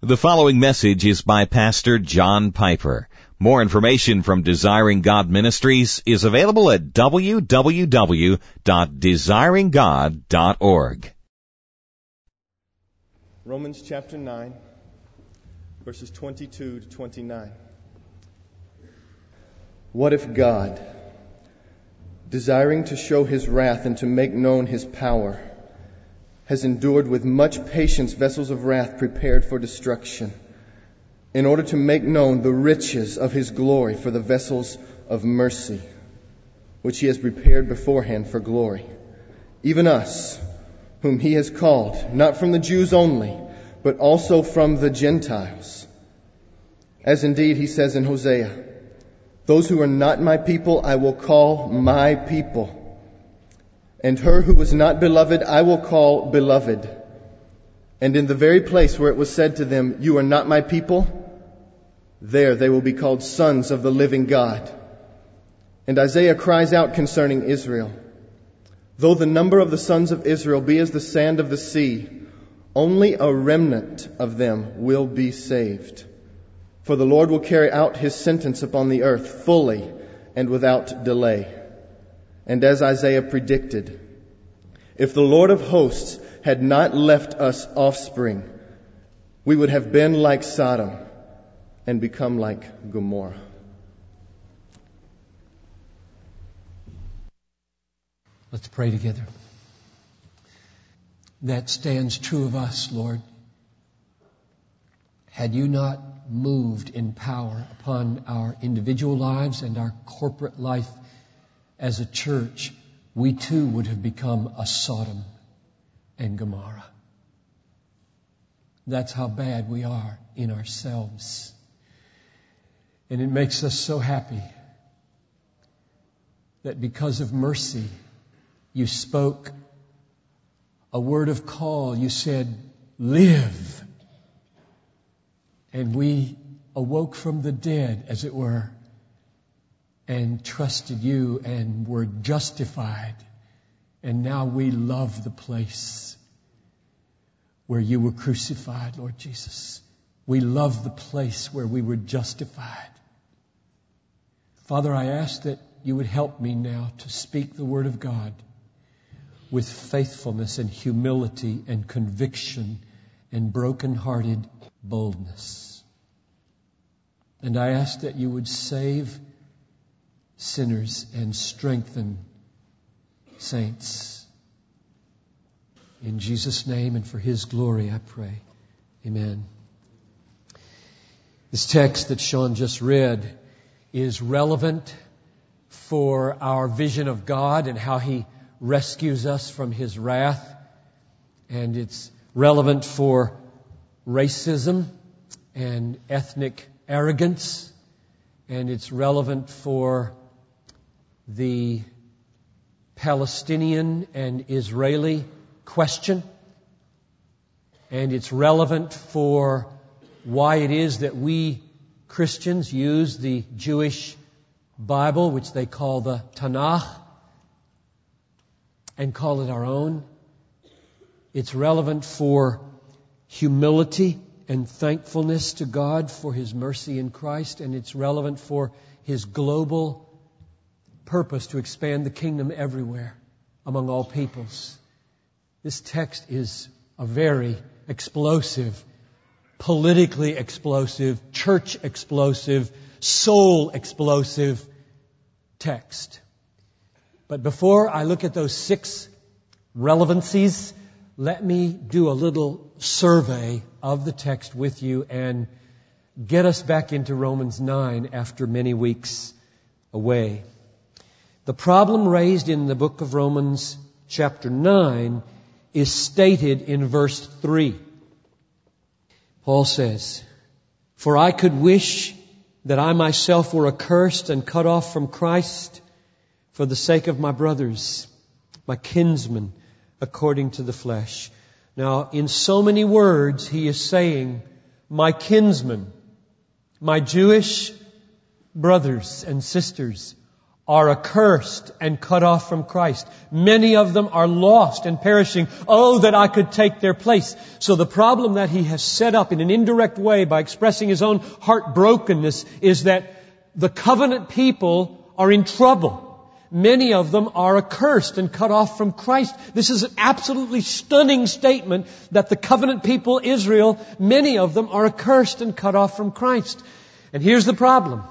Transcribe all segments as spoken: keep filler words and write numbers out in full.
The following message is by Pastor John Piper. More information from Desiring God Ministries is available at w w w dot desiring god dot org. Romans chapter nine, verses twenty-two to twenty-nine. What if God, desiring to show His wrath and to make known His power, has endured with much patience vessels of wrath prepared for destruction, in order to make known the riches of His glory for the vessels of mercy, which He has prepared beforehand for glory, even us, whom He has called, not from the Jews only, but also from the Gentiles. As indeed He says in Hosea, "Those who are not my people I will call my people, and her who was not beloved I will call beloved." And in the very place where it was said to them, "You are not my people," there they will be called sons of the living God. And Isaiah cries out concerning Israel, "Though the number of the sons of Israel be as the sand of the sea, only a remnant of them will be saved. For the Lord will carry out His sentence upon the earth fully and without delay." And as Isaiah predicted, if the Lord of hosts had not left us offspring, we would have been like Sodom and become like Gomorrah. Let's pray together. That stands true of us, Lord. Had you not moved in power upon our individual lives and our corporate life as a church, we too would have become a Sodom and Gomorrah. That's how bad we are in ourselves. And it makes us so happy that because of mercy, you spoke a word of call. You said, "Live." And we awoke from the dead, as it were, and trusted you and were justified. And now we love the place where you were crucified, Lord Jesus. We love the place where we were justified. Father, I ask that you would help me now to speak the Word of God with faithfulness and humility and conviction and broken-hearted boldness. And I ask that you would save sinners and strengthen saints. In Jesus' name and for His glory I pray. Amen. This text that Sean just read is relevant for our vision of God and how He rescues us from His wrath. And it's relevant for racism and ethnic arrogance. And it's relevant for the Palestinian and Israeli question. And it's relevant for why it is that we Christians use the Jewish Bible, which they call the Tanakh, and call it our own. It's relevant for humility and thankfulness to God for His mercy in Christ. And it's relevant for His global purpose to expand the kingdom everywhere among all peoples. This text is a very explosive, politically explosive, church explosive, soul explosive text. But before I look at those six relevancies, let me do a little survey of the text with you and get us back into Romans nine after many weeks away. The problem raised in the book of Romans chapter nine is stated in verse three. Paul says, "For I could wish that I myself were accursed and cut off from Christ for the sake of my brothers, my kinsmen, according to the flesh." Now, in so many words, he is saying, my kinsmen, my Jewish brothers and sisters, are accursed and cut off from Christ. Many of them are lost and perishing. Oh, that I could take their place. So the problem that he has set up in an indirect way by expressing his own heartbrokenness is that the covenant people are in trouble. Many of them are accursed and cut off from Christ. This is an absolutely stunning statement that the covenant people, Israel, many of them are accursed and cut off from Christ. And here's the problem.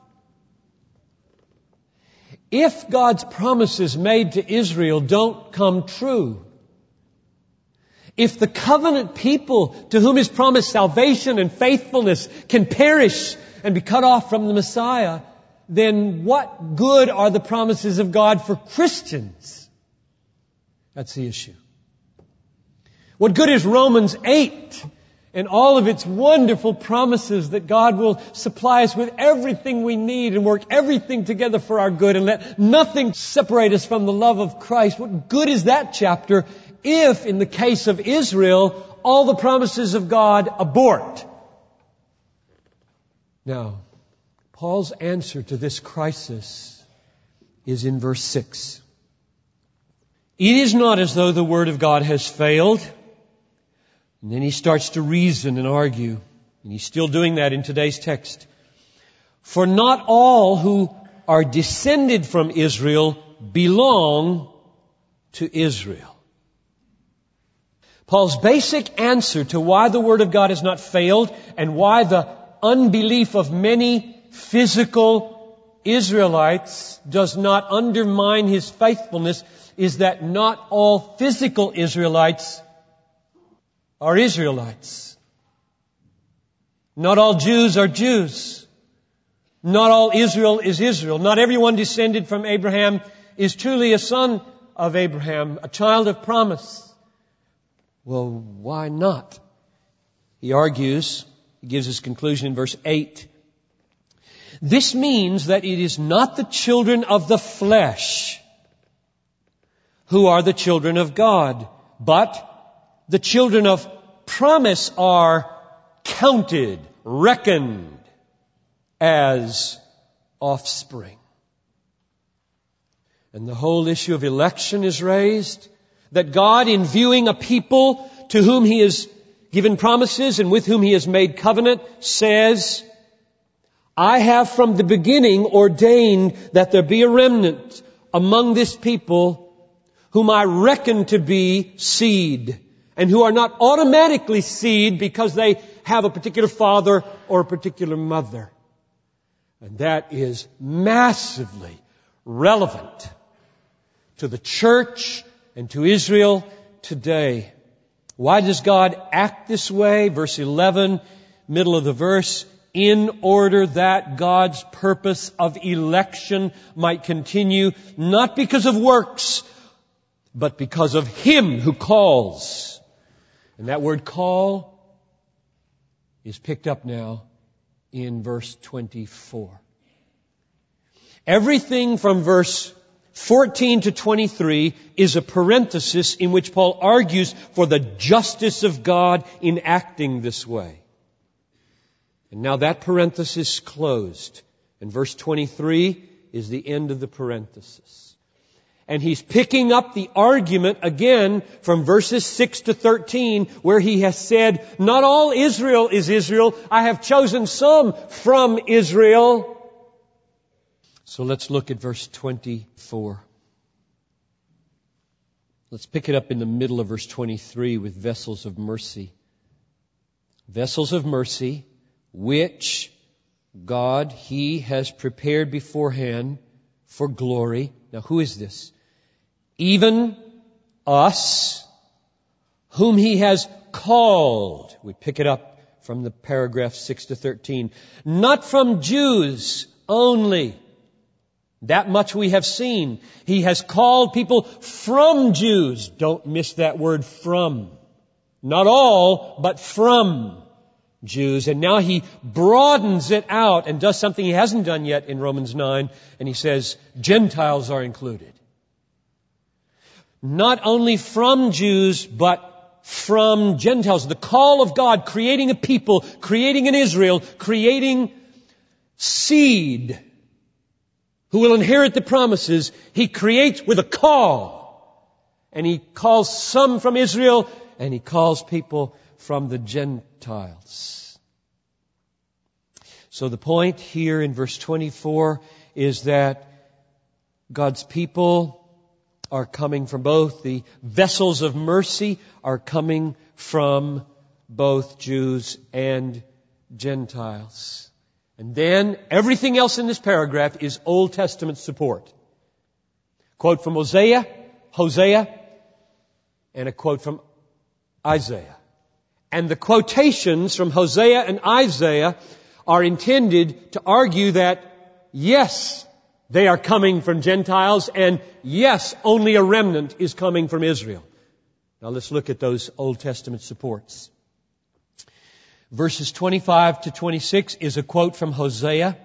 If God's promises made to Israel don't come true, if the covenant people to whom His promised salvation and faithfulness can perish and be cut off from the Messiah, then what good are the promises of God for Christians? That's the issue. What good is Romans eight and all of its wonderful promises that God will supply us with everything we need and work everything together for our good and let nothing separate us from the love of Christ? What good is that chapter if, in the case of Israel, all the promises of God abort? Now, Paul's answer to this crisis is in verse six. It is not as though the Word of God has failed. And then he starts to reason and argue. And he's still doing that in today's text. For not all who are descended from Israel belong to Israel. Paul's basic answer to why the Word of God has not failed and why the unbelief of many physical Israelites does not undermine his faithfulness is that not all physical Israelites are Israelites. Not all Jews are Jews. Not all Israel is Israel. Not everyone descended from Abraham is truly a son of Abraham, a child of promise. Well, why not? He argues, he gives his conclusion in verse eight. This means that it is not the children of the flesh who are the children of God, but the children of promise are counted, reckoned as offspring. And the whole issue of election is raised, that God, in viewing a people to whom He has given promises and with whom He has made covenant, says, I have from the beginning ordained that there be a remnant among this people whom I reckon to be seed, and who are not automatically seed because they have a particular father or a particular mother. And that is massively relevant to the church and to Israel today. Why does God act this way? Verse eleven, middle of the verse. In order that God's purpose of election might continue, not because of works, but because of Him who calls. And that word call is picked up now in verse twenty-four. Everything from verse fourteen to twenty-three is a parenthesis in which Paul argues for the justice of God in acting this way. And now that parenthesis closed. And verse twenty-three is the end of the parenthesis. And he's picking up the argument again from verses six to thirteen, where he has said, not all Israel is Israel. I have chosen some from Israel. So let's look at verse twenty-four. Let's pick it up in the middle of verse twenty-three with vessels of mercy. Vessels of mercy, which God, He has prepared beforehand for glory. Now, who is this? Even us, whom He has called. We pick it up from the paragraph six to thirteen. Not from Jews only. That much we have seen. He has called people from Jews. Don't miss that word from. Not all, but from Jews. And now he broadens it out and does something he hasn't done yet in Romans nine. And he says, Gentiles are included. Not only from Jews, but from Gentiles. The call of God, creating a people, creating an Israel, creating seed, who will inherit the promises, He creates with a call. And He calls some from Israel, and He calls people from the Gentiles. So the point here in verse twenty-four is that God's people are coming from both. The vessels of mercy are coming from both Jews and Gentiles. And then everything else in this paragraph is Old Testament support. Quote from Hosea, Hosea, and a quote from Isaiah. And the quotations from Hosea and Isaiah are intended to argue that, yes, they are coming from Gentiles, and yes, only a remnant is coming from Israel. Now let's look at those Old Testament supports. Verses twenty-five to twenty-six is a quote from Hosea.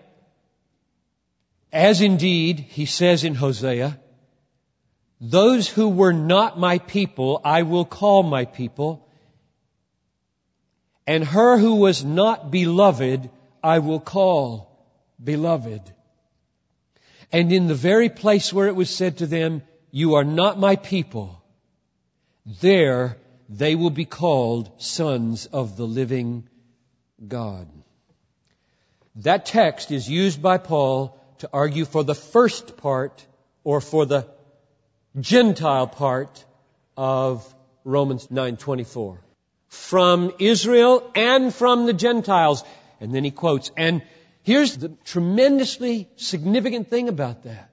As indeed, he says in Hosea, those who were not my people, I will call my people, and her who was not beloved, I will call beloved. And in the very place where it was said to them, you are not my people, there they will be called sons of the living God. That text is used by Paul to argue for the first part, or for the Gentile part of Romans nine twenty-four. From Israel and from the Gentiles. And then he quotes, and here's the tremendously significant thing about that.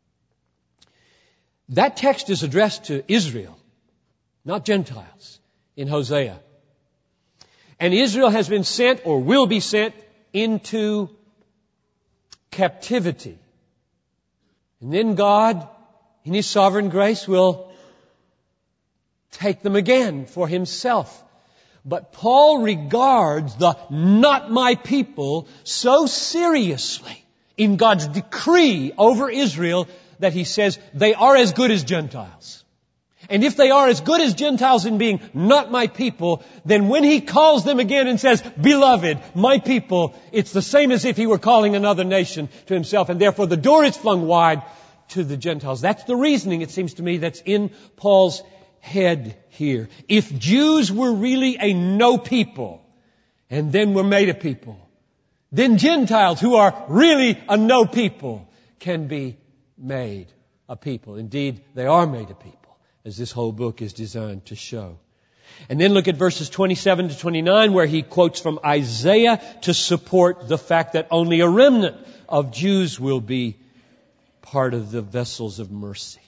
That text is addressed to Israel, not Gentiles, in Hosea. And Israel has been sent, or will be sent, into captivity. And then God, in His sovereign grace, will take them again for Himself. But Paul regards the not my people so seriously in God's decree over Israel that he says they are as good as Gentiles. And if they are as good as Gentiles in being not my people, then when he calls them again and says, beloved, my people, it's the same as if he were calling another nation to himself. And therefore the door is flung wide to the Gentiles. That's the reasoning, it seems to me, that's in Paul's head here. If Jews were really a no people and then were made a people, then Gentiles who are really a no people can be made a people. Indeed, they are made a people, as this whole book is designed to show. And then look at verses twenty-seven to twenty-nine, where he quotes from Isaiah to support the fact that only a remnant of Jews will be part of the vessels of mercy.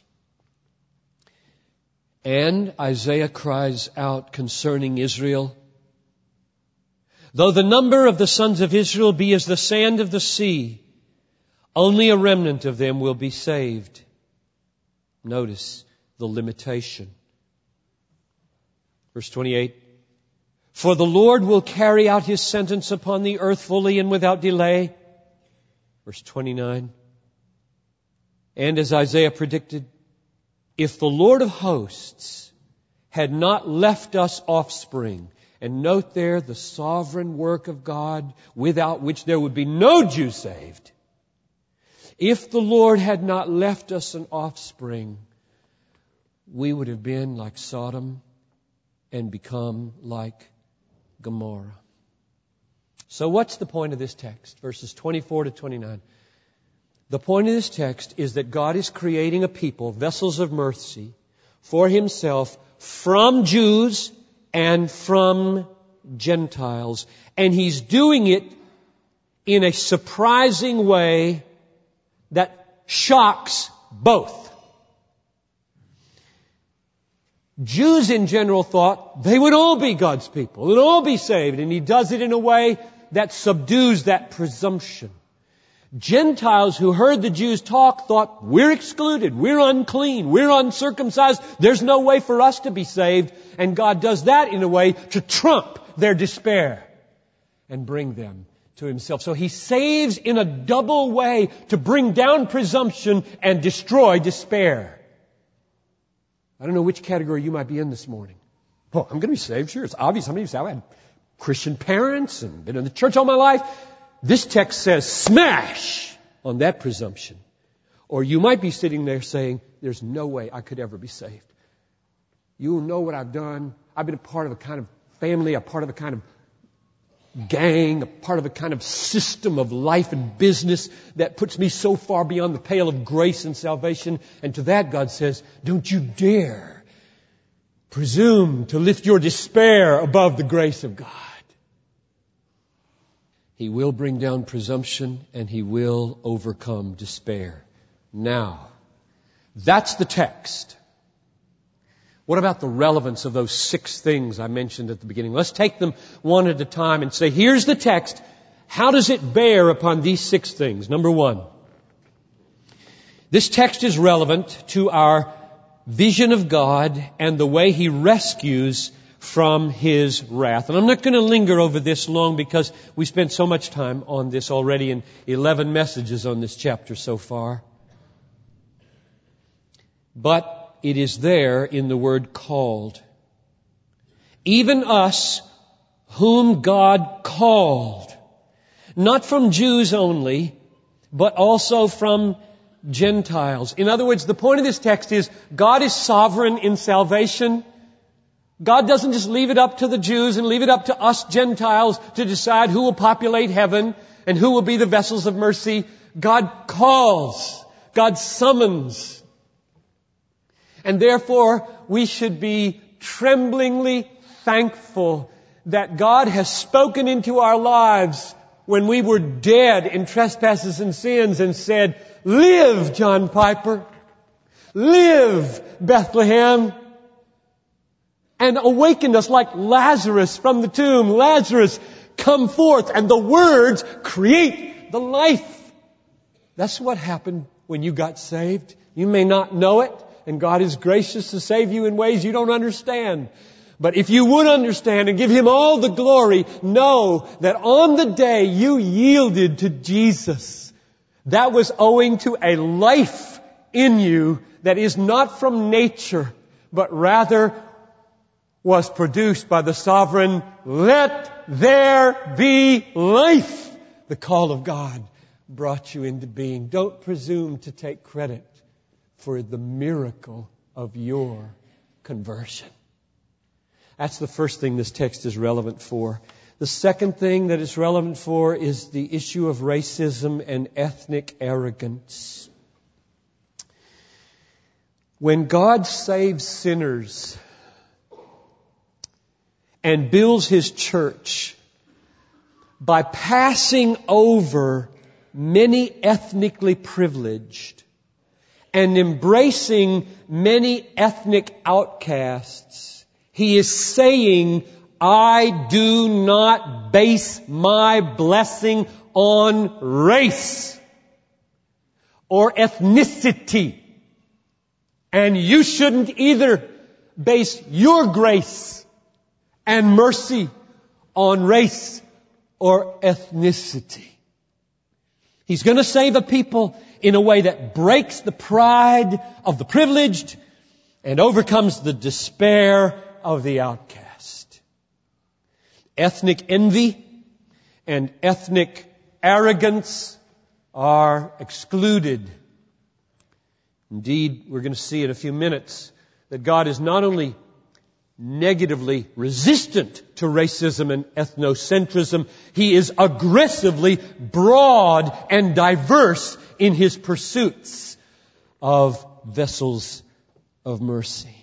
And Isaiah cries out concerning Israel, though the number of the sons of Israel be as the sand of the sea, only a remnant of them will be saved. Notice the limitation. Verse twenty-eight, for the Lord will carry out His sentence upon the earth fully and without delay. Verse twenty-nine, and as Isaiah predicted, if the Lord of hosts had not left us offspring, and note there the sovereign work of God without which there would be no Jew saved. If the Lord had not left us an offspring, we would have been like Sodom and become like Gomorrah. So what's the point of this text? Verses twenty-four to twenty-nine. The point of this text is that God is creating a people, vessels of mercy, for Himself from Jews and from Gentiles. And He's doing it in a surprising way that shocks both. Jews in general thought they would all be God's people, they would all be saved, and He does it in a way that subdues that presumption. Gentiles who heard the Jews talk thought, we're excluded, we're unclean, we're uncircumcised, there's no way for us to be saved. And God does that in a way to trump their despair and bring them to Himself. So He saves in a double way to bring down presumption and destroy despair. I don't know which category you might be in this morning. Oh, I'm going to be saved. Sure, it's obvious. How many of you say, I had Christian parents and been in the church all my life. This text says smash on that presumption Or you might be sitting there saying, there's no way I could ever be saved. You know what I've done. I've been a part of a kind of family, a part of a kind of gang, a part of a kind of system of life and business that puts me so far beyond the pale of grace and salvation. And to that God says, don't you dare presume to lift your despair above the grace of God. He will bring down presumption and He will overcome despair. Now, that's the text. What about the relevance of those six things I mentioned at the beginning? Let's take them one at a time and say, here's the text. How does it bear upon these six things? Number one, this text is relevant to our vision of God and the way He rescues from His wrath. And I'm not going to linger over this long because we spent so much time on this already in eleven messages on this chapter so far. But it is there in the word called. Even us whom God called. Not from Jews only, but also from Gentiles. In other words, the point of this text is God is sovereign in salvation. God doesn't just leave it up to the Jews and leave it up to us Gentiles to decide who will populate heaven and who will be the vessels of mercy. God calls. God summons. And therefore, we should be tremblingly thankful that God has spoken into our lives when we were dead in trespasses and sins and said, live, John Piper. Live, Bethlehem. And awakened us like Lazarus from the tomb. Lazarus, come forth. And the words create the life. That's what happened when you got saved. You may not know it. And God is gracious to save you in ways you don't understand. But if you would understand and give Him all the glory, know that on the day you yielded to Jesus, that was owing to a life in you that is not from nature, but rather was produced by the sovereign, let there be life. The call of God brought you into being. Don't presume to take credit for the miracle of your conversion. That's the first thing this text is relevant for. The second thing that it's relevant for is the issue of racism and ethnic arrogance. When God saves sinners and builds His church by passing over many ethnically privileged and embracing many ethnic outcasts, He is saying, I do not base my blessing on race or ethnicity. And you shouldn't either base your grace and mercy on race or ethnicity. He's going to save a people in a way that breaks the pride of the privileged and overcomes the despair of the outcast. Ethnic envy and ethnic arrogance are excluded. Indeed, we're going to see in a few minutes that God is not only negatively resistant to racism and ethnocentrism, He is aggressively broad and diverse in His pursuits of vessels of mercy.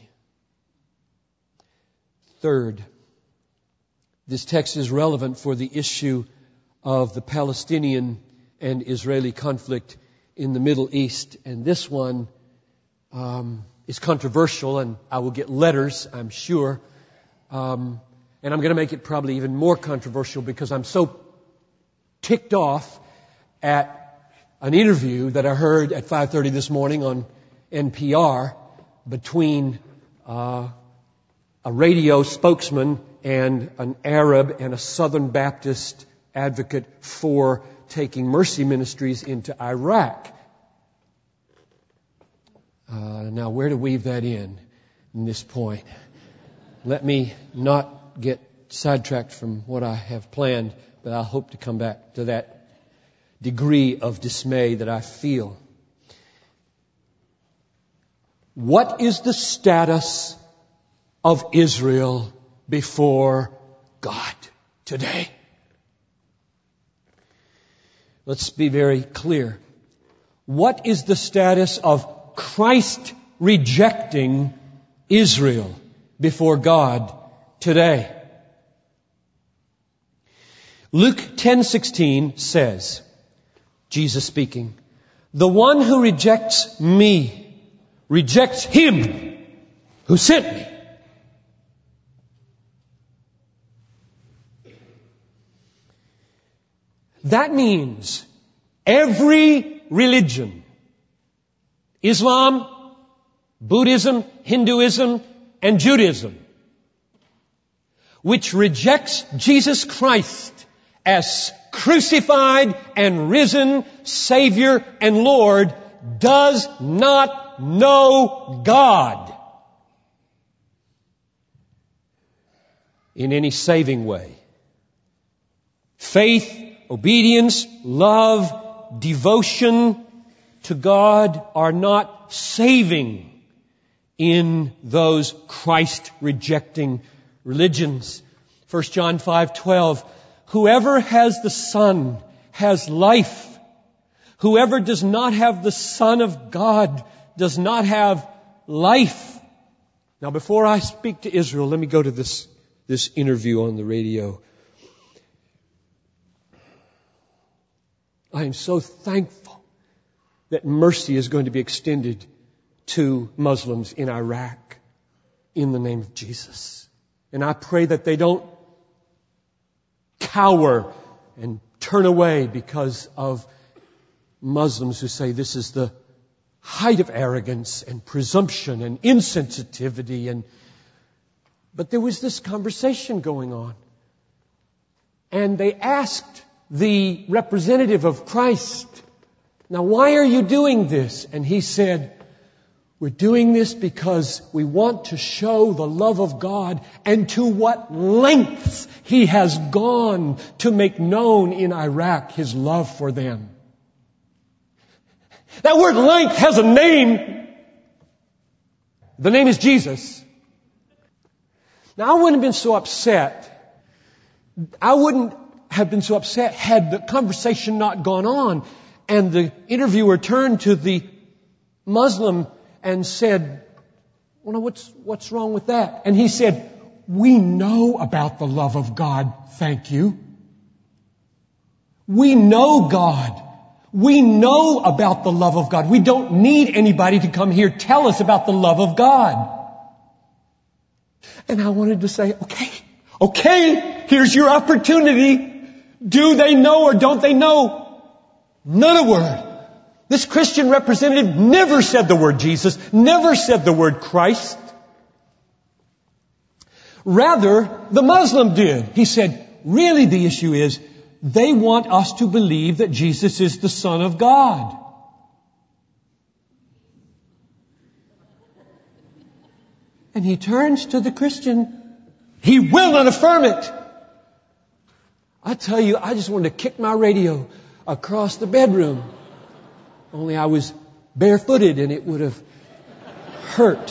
Third, this text is relevant for the issue of the Palestinian and Israeli conflict in the Middle East. And this one um, is controversial, and I will get letters, I'm sure. Um, and I'm going to make it probably even more controversial because I'm so ticked off at an interview that I heard at five thirty this morning on N P R between uh, a radio spokesman and an Arab and a Southern Baptist advocate for taking mercy ministries into Iraq. Uh, now, where to weave that in, in this point? Let me not get sidetracked from what I have planned, but I hope to come back to that degree of dismay that I feel. What is the status of Israel before God today? Let's be very clear. What is the status of Christ rejecting Israel before God today? Luke ten sixteen says, Jesus speaking, "The one who rejects me rejects him who sent me." That means every religion, Islam, Buddhism, Hinduism, and Judaism, which rejects Jesus Christ as crucified and risen Savior and Lord, does not know God in any saving way. Faith, obedience, love, devotion to God are not saving in those Christ-rejecting religions. First John five twelve, "Whoever has the Son has life. Whoever does not have the Son of God does not have life." Now, before I speak to Israel, let me go to this, this interview on the radio. I am so thankful that mercy is going to be extended to Muslims in Iraq in the name of Jesus. And I pray that they don't cower and turn away because of Muslims who say this is the height of arrogance and presumption and insensitivity. And but there was this conversation going on. And they asked the representative of Christ, "Now, why are you doing this?" And he said, "We're doing this because we want to show the love of God and to what lengths He has gone to make known in Iraq His love for them." That word length has a name. The name is Jesus. Now, I wouldn't have been so upset. I wouldn't have been so upset had the conversation not gone on and the interviewer turned to the Muslim and said, "Well, now what's, what's wrong with that?" And he said, "We know about the love of God, thank you. We know God. We know about the love of God. We don't need anybody to come here tell us about the love of God." And I wanted to say, okay, okay, here's your opportunity. Do they know or don't they know? Not a word. This Christian representative never said the word Jesus, never said the word Christ. Rather, the Muslim did. He said, really the issue is, they want us to believe that Jesus is the Son of God. And he turns to the Christian. He will not affirm it. I tell you, I just wanted to kick my radio across the bedroom. Only I was barefooted and it would have hurt.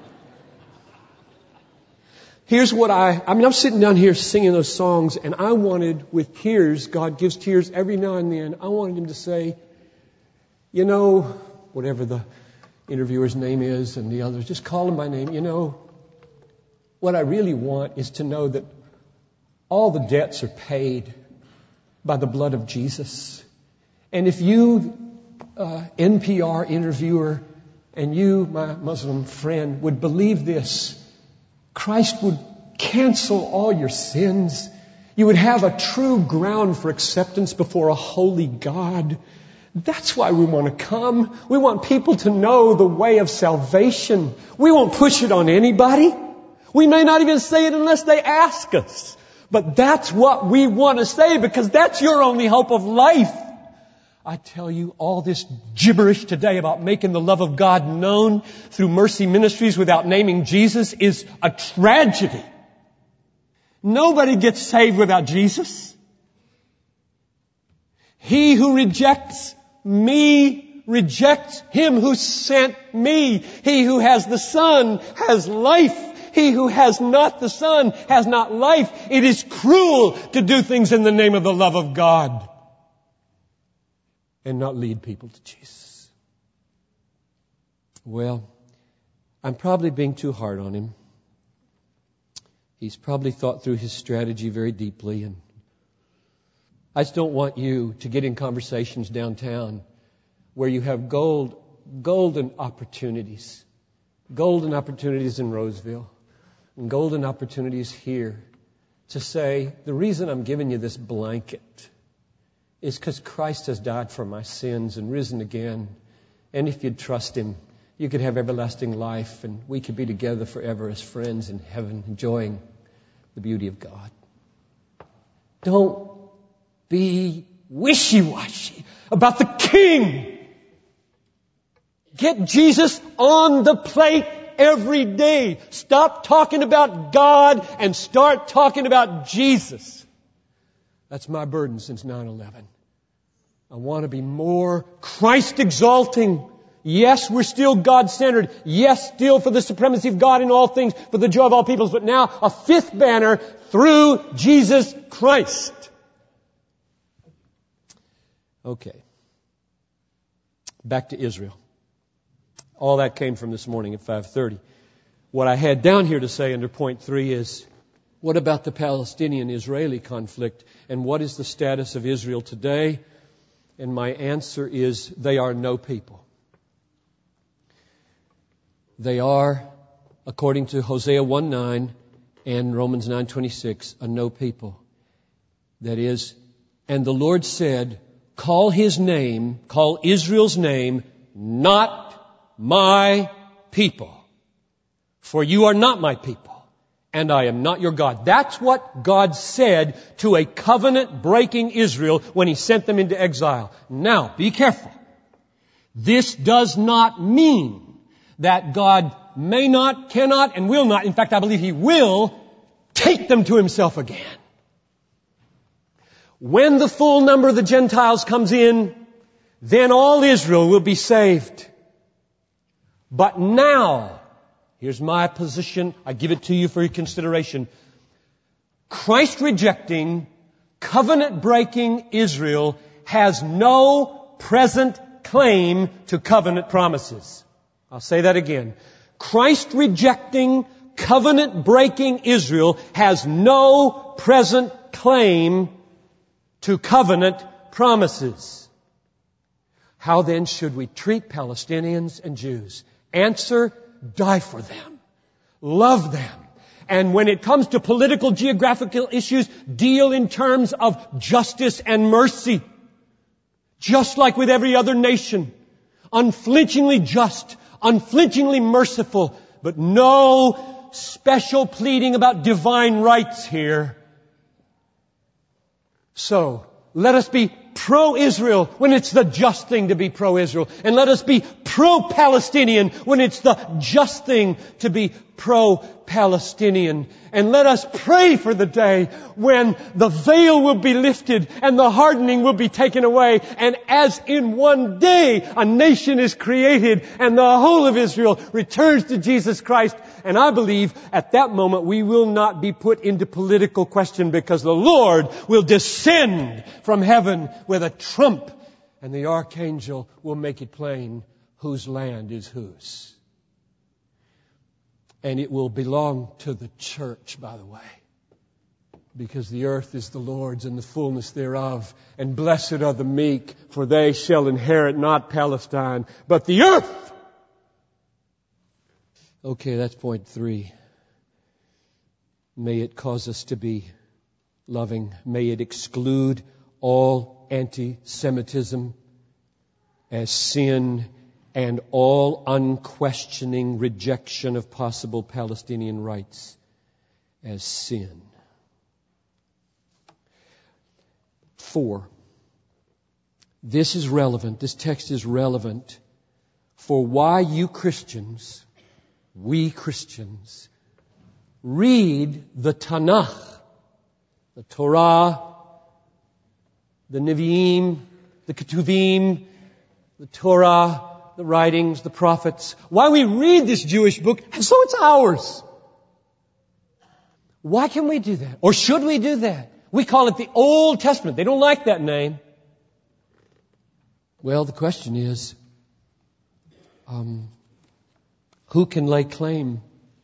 Here's what I, I mean, I'm sitting down here singing those songs and I wanted, with tears, God gives tears every now and then, I wanted him to say, you know, whatever the interviewer's name is and the others, just call him by name. You know, what I really want is to know that all the debts are paid by the blood of Jesus. And if you, uh, N P R interviewer, and you, my Muslim friend, would believe this, Christ would cancel all your sins. You would have a true ground for acceptance before a holy God. That's why we want to come. We want people to know the way of salvation. We won't push it on anybody. We may not even say it unless they ask us. But that's what we want to say because that's your only hope of life. I tell you, all this gibberish today about making the love of God known through Mercy Ministries without naming Jesus is a tragedy. Nobody gets saved without Jesus. He who rejects me rejects Him who sent me. He who has the Son has life. He who has not the Son has not life. It is cruel to do things in the name of the love of God and not lead people to Jesus. Well, I'm probably being too hard on him. He's probably thought through his strategy very deeply, and I just don't want you to get in conversations downtown where you have gold, golden opportunities, golden opportunities in Roseville, and golden opportunities here to say, the reason I'm giving you this blanket is because Christ has died for my sins and risen again. And if you'd trust Him, you could have everlasting life, and we could be together forever as friends in heaven, enjoying the beauty of God. Don't be wishy-washy about the King. Get Jesus on the plate every day. Stop talking about God and start talking about Jesus. That's my burden since nine eleven. I want to be more Christ-exalting. Yes, we're still God-centered. Yes, still for the supremacy of God in all things, for the joy of all peoples. But now a fifth banner through Jesus Christ. Okay. Back to Israel. All that came from this morning at five thirty. What I had down here to say under point three is, what about the Palestinian-Israeli conflict? And what is the status of Israel today? And my answer is, they are no people. They are, according to Hosea one nine and Romans nine twenty-six, a no people. That is, and the Lord said, call His name, call Israel's name, not my people. For you are not my people, and I am not your God. That's what God said to a covenant-breaking Israel when He sent them into exile. Now, be careful. This does not mean that God may not, cannot, and will not, in fact, I believe He will, take them to Himself again. When the full number of the Gentiles comes in, then all Israel will be saved. But now, here's my position. I give it to you for your consideration. Christ-rejecting, covenant-breaking Israel has no present claim to covenant promises. I'll say that again. Christ-rejecting, covenant-breaking Israel has no present claim to covenant promises. How then should we treat Palestinians and Jews? Answer, die for them. Love them. And when it comes to political, geographical issues, deal in terms of justice and mercy. Just like with every other nation. Unflinchingly just, unflinchingly merciful, but no special pleading about divine rights here. So, let us be pro-Israel when it's the just thing to be pro-Israel. And let us be pro-Palestinian when it's the just thing to be pro-Palestinian. And let us pray for the day when the veil will be lifted and the hardening will be taken away. And as in one day a nation is created and the whole of Israel returns to Jesus Christ. And I believe at that moment we will not be put into political question because the Lord will descend from heaven with a trump and the archangel will make it plain whose land is whose. And it will belong to the church, by the way. Because the earth is the Lord's and the fullness thereof. And blessed are the meek, for they shall inherit not Palestine, but the earth. Okay, that's point three. May it cause us to be loving. May it exclude all anti-Semitism as sin and all unquestioning rejection of possible Palestinian rights as sin. Four. This is relevant. This text is relevant for why you Christians, we Christians, read the Tanakh, the Torah, the Nevi'im, the Ketuvim, the Torah, the writings, the prophets. Why we read this Jewish book, so it's ours. Why can we do that? Or should we do that? We call it the Old Testament. They don't like that name. Well, the question is, um, who can lay claim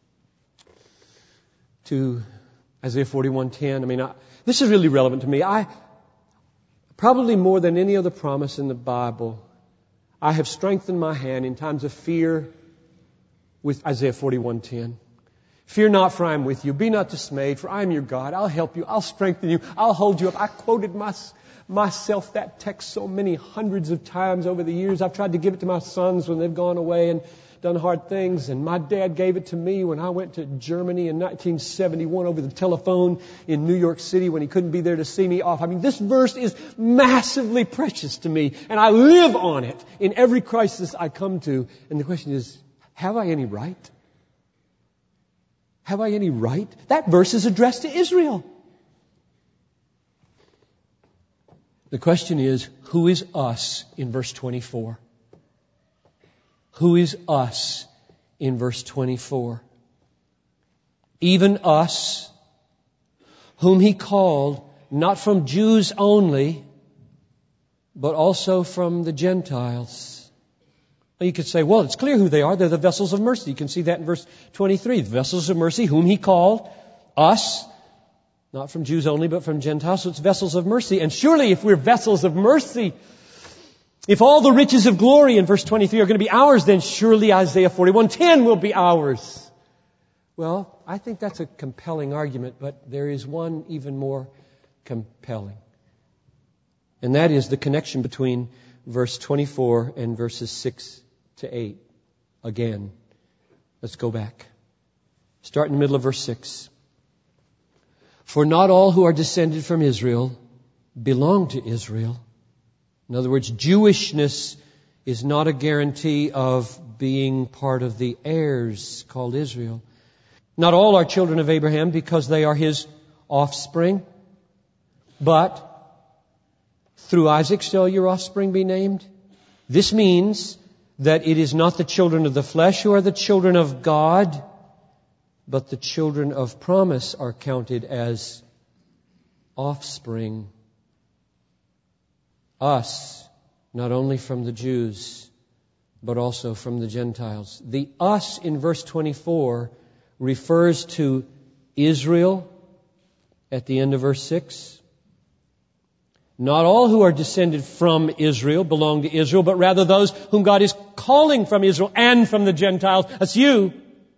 to Isaiah forty-one ten? I mean, I, this is really relevant to me. I probably more than any other promise in the Bible, I have strengthened my hand in times of fear with Isaiah forty-one ten. Fear not, for I am with you. Be not dismayed, for I am your God. I'll help you. I'll strengthen you. I'll hold you up. I quoted my, myself that text so many hundreds of times over the years. I've tried to give it to my sons when they've gone away and done hard things. And my dad gave it to me when I went to Germany in nineteen seventy-one over the telephone in New York City when he couldn't be there to see me off. I mean, this verse is massively precious to me, and I live on it in every crisis I come to. And the question is, have I any right? Have I any right? That verse is addressed to Israel. The question is, who is us in verse twenty-four? Who is us in verse twenty-four? Even us, whom He called, not from Jews only, but also from the Gentiles. You could say, well, it's clear who they are. They're the vessels of mercy. You can see that in verse twenty-three. The vessels of mercy, whom He called, us, not from Jews only, but from Gentiles. So it's vessels of mercy. And surely if we're vessels of mercy, if all the riches of glory in verse twenty-three are going to be ours, then surely Isaiah forty-one ten will be ours. Well, I think that's a compelling argument, but there is one even more compelling. And that is the connection between verse twenty-four and verses six to eight. Again, let's go back. Start in the middle of verse six. For not all who are descended from Israel belong to Israel. In other words, Jewishness is not a guarantee of being part of the heirs called Israel. Not all are children of Abraham because they are his offspring. But through Isaac shall your offspring be named. This means that it is not the children of the flesh who are the children of God, but the children of promise are counted as offspring. Us, not only from the Jews, but also from the Gentiles. The us in verse twenty-four refers to Israel at the end of verse six. Not all who are descended from Israel belong to Israel, but rather those whom God is calling from Israel and from the Gentiles. That's you.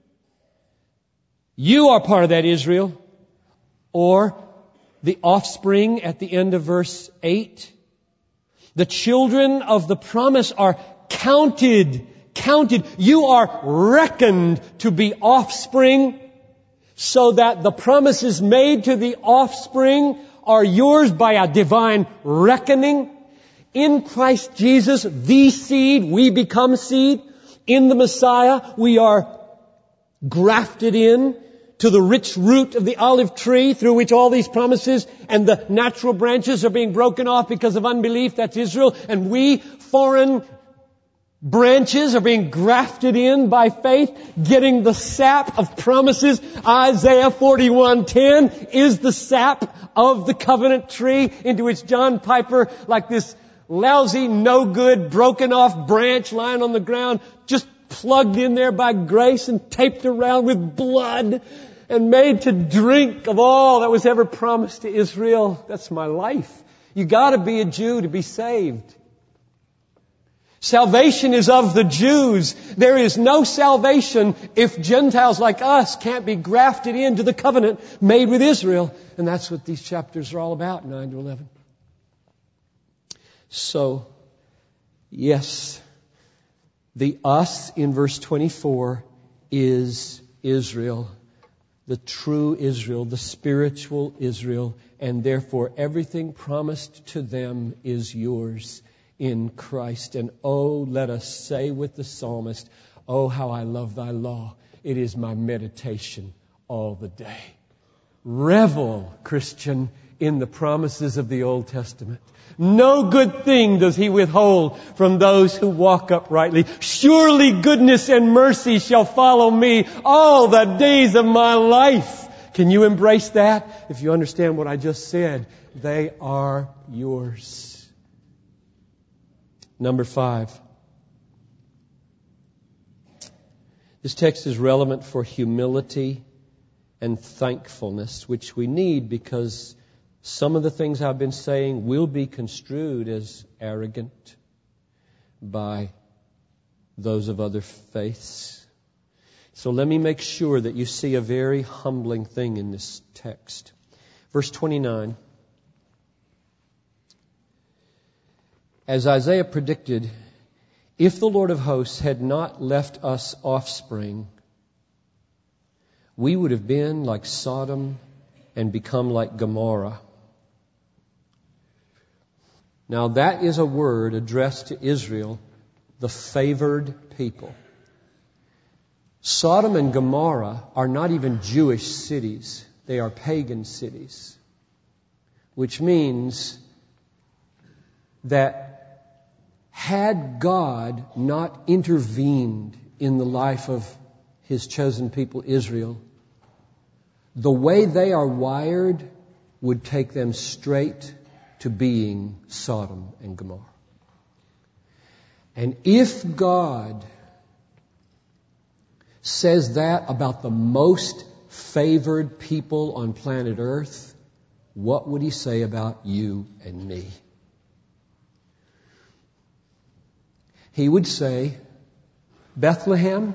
You are part of that Israel. Or the offspring at the end of verse eight. The children of the promise are counted, counted. You are reckoned to be offspring, so that the promises made to the offspring are yours by a divine reckoning. In Christ Jesus, the seed, we become seed. In the Messiah, we are grafted in to the rich root of the olive tree through which all these promises and the natural branches are being broken off because of unbelief. That's Israel. And we, foreign branches, are being grafted in by faith, getting the sap of promises. Isaiah forty-one ten is the sap of the covenant tree into which John Piper, like this lousy, no good, broken off branch lying on the ground, just plugged in there by grace and taped around with blood and made to drink of all that was ever promised to Israel. That's my life. You gotta be a Jew to be saved. Salvation is of the Jews. There is no salvation if Gentiles like us can't be grafted into the covenant made with Israel. And that's what these chapters are all about, nine to eleven. So, yes, the us in verse twenty-four is Israel, the true Israel, the spiritual Israel, and therefore everything promised to them is yours in Christ. And oh, let us say with the psalmist, oh, how I love thy law. It is my meditation all the day. Revel, Christian, in the promises of the Old Testament. No good thing does He withhold from those who walk uprightly. Surely goodness and mercy shall follow me all the days of my life. Can you embrace that? If you understand what I just said, they are yours. Number five. This text is relevant for humility and thankfulness, which we need because some of the things I've been saying will be construed as arrogant by those of other faiths. So let me make sure that you see a very humbling thing in this text. Verse twenty-nine. As Isaiah predicted, if the Lord of hosts had not left us offspring, we would have been like Sodom and become like Gomorrah. Now that is a word addressed to Israel, the favored people. Sodom and Gomorrah are not even Jewish cities. They are pagan cities. Which means that had God not intervened in the life of His chosen people Israel, the way they are wired would take them straight to being Sodom and Gomorrah. And if God says that about the most favored people on planet Earth, what would He say about you and me? He would say, Bethlehem,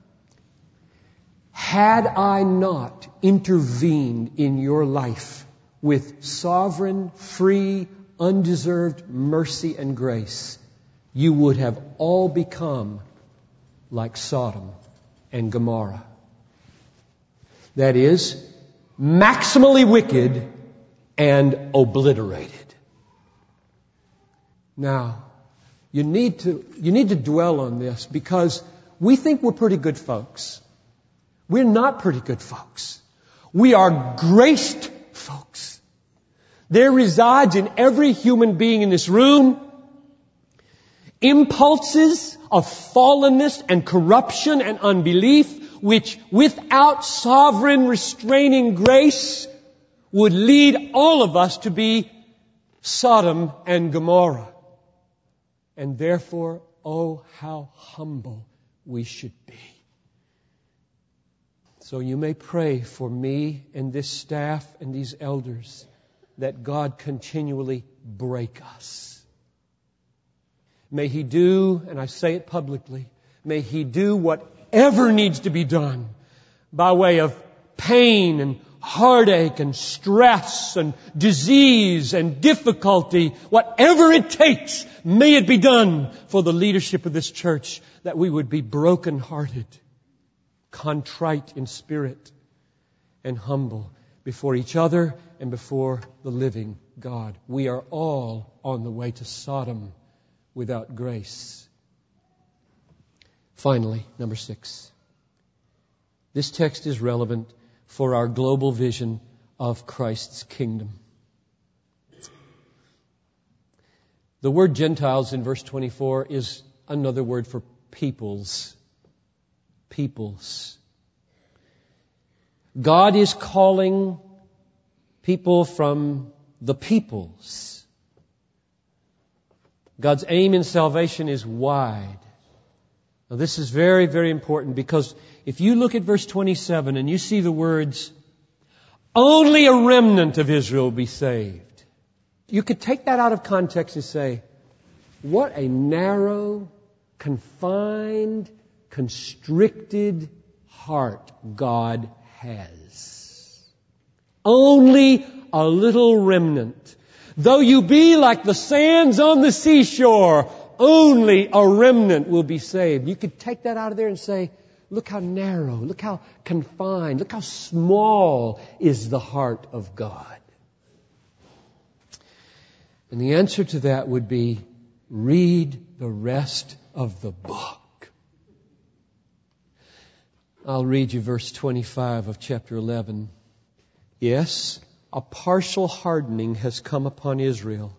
had I not intervened in your life with sovereign, free, undeserved mercy and grace, you would have all become like Sodom and Gomorrah. That is, maximally wicked and obliterated. Now, you need to, you need to dwell on this because we think we're pretty good folks. We're not pretty good folks. We are graced folks. There resides in every human being in this room impulses of fallenness and corruption and unbelief, which without sovereign restraining grace would lead all of us to be Sodom and Gomorrah. And therefore, oh, how humble we should be. So you may pray for me and this staff and these elders that God continually break us. May He do, and I say it publicly, may He do whatever needs to be done by way of pain and heartache and stress and disease and difficulty, whatever it takes, may it be done for the leadership of this church, that we would be broken-hearted, contrite in spirit, and humble before each other and before the living God. We are all on the way to Sodom without grace. Finally, number six. This text is relevant for our global vision of Christ's kingdom. The word Gentiles in verse twenty-four is another word for peoples. Peoples. God is calling people from the peoples. God's aim in salvation is wide. Now this is very, very important because if you look at verse twenty-seven and you see the words, only a remnant of Israel will be saved, you could take that out of context and say, what a narrow, confined, constricted heart God has. Only a little remnant. Though you be like the sands on the seashore, only a remnant will be saved. You could take that out of there and say, look how narrow, look how confined, look how small is the heart of God. And the answer to that would be, read the rest of the book. I'll read you verse twenty-five of chapter eleven. Yes, a partial hardening has come upon Israel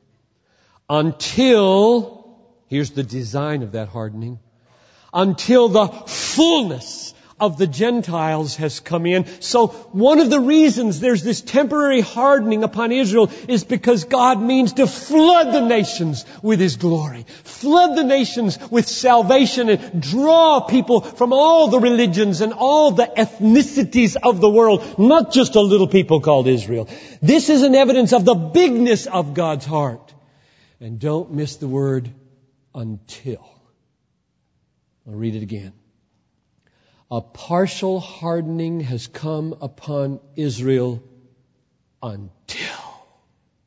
until, here's the design of that hardening, until the fullness of the Gentiles has come in. So one of the reasons there's this temporary hardening upon Israel is because God means to flood the nations with His glory. Flood the nations with salvation and draw people from all the religions and all the ethnicities of the world, not just a little people called Israel. This is an evidence of the bigness of God's heart. And don't miss the word until. I'll read it again. A partial hardening has come upon Israel until.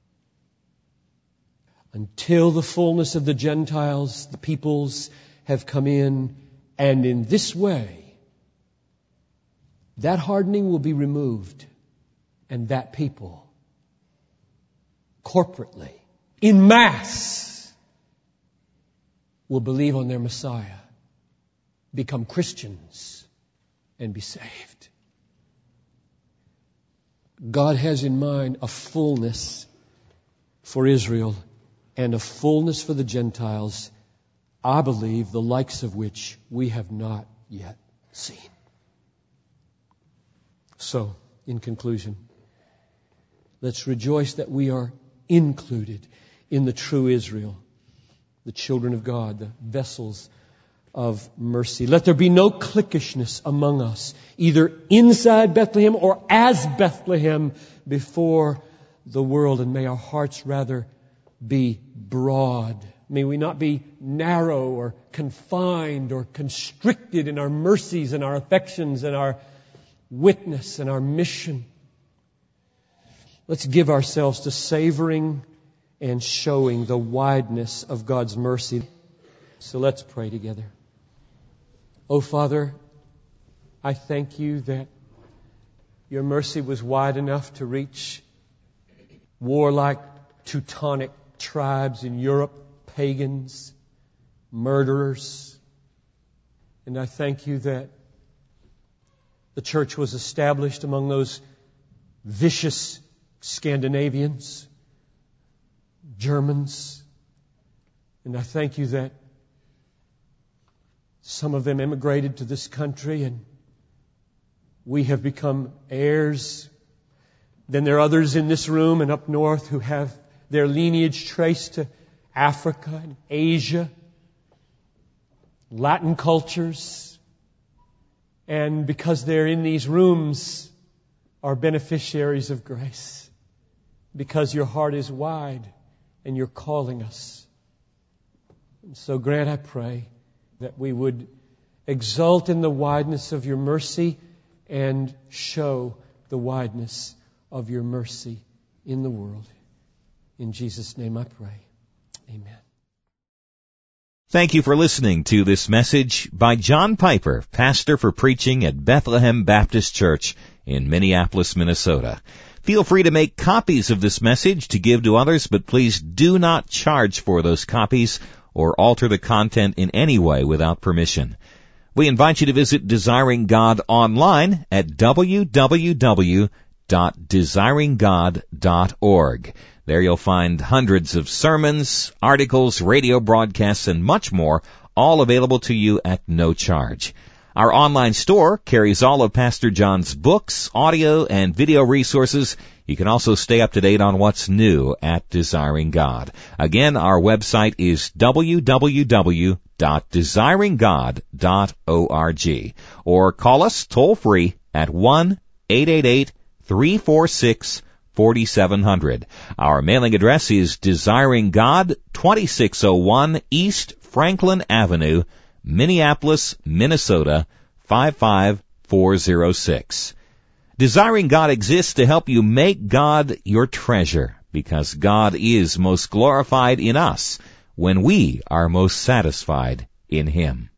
Until the fullness of the Gentiles, the peoples, have come in. And in this way, that hardening will be removed. And that people, corporately, in mass, will believe on their Messiah, become Christians, and be saved. God has in mind a fullness for Israel and a fullness for the Gentiles, I believe, the likes of which we have not yet seen. So, in conclusion, let's rejoice that we are included in the true Israel, the children of God, the vessels of mercy. Let there be no cliquishness among us, either inside Bethlehem or as Bethlehem before the world. And may our hearts rather be broad. May we not be narrow or confined or constricted in our mercies and our affections and our witness and our mission. Let's give ourselves to savoring and showing the wideness of God's mercy. So let's pray together. Oh, Father, I thank You that Your mercy was wide enough to reach warlike Teutonic tribes in Europe, pagans, murderers. And I thank You that the church was established among those vicious Scandinavians, Germans. And I thank You that some of them immigrated to this country and we have become heirs. Then there are others in this room and up north who have their lineage traced to Africa and Asia, Latin cultures. And because they're in these rooms, are beneficiaries of grace. Because Your heart is wide and You're calling us. And so grant, I pray, that we would exult in the wideness of Your mercy and show the wideness of Your mercy in the world. In Jesus' name I pray. Amen. Thank you for listening to this message by John Piper, pastor for preaching at Bethlehem Baptist Church in Minneapolis, Minnesota. Feel free to make copies of this message to give to others, but please do not charge for those copies or alter the content in any way without permission. We invite you to visit Desiring God online at w w w dot desiring god dot org. There you'll find hundreds of sermons, articles, radio broadcasts, and much more, all available to you at no charge. Our online store carries all of Pastor John's books, audio, and video resources. You can also stay up to date on what's new at Desiring God. Again, our website is w w w dot desiring god dot org. Or call us toll-free at one eight eight eight, three four six, four seven zero zero. Our mailing address is Desiring God, twenty-six oh one East Franklin Avenue, Minneapolis, Minnesota, five five four zero six. Desiring God exists to help you make God your treasure, because God is most glorified in us when we are most satisfied in Him.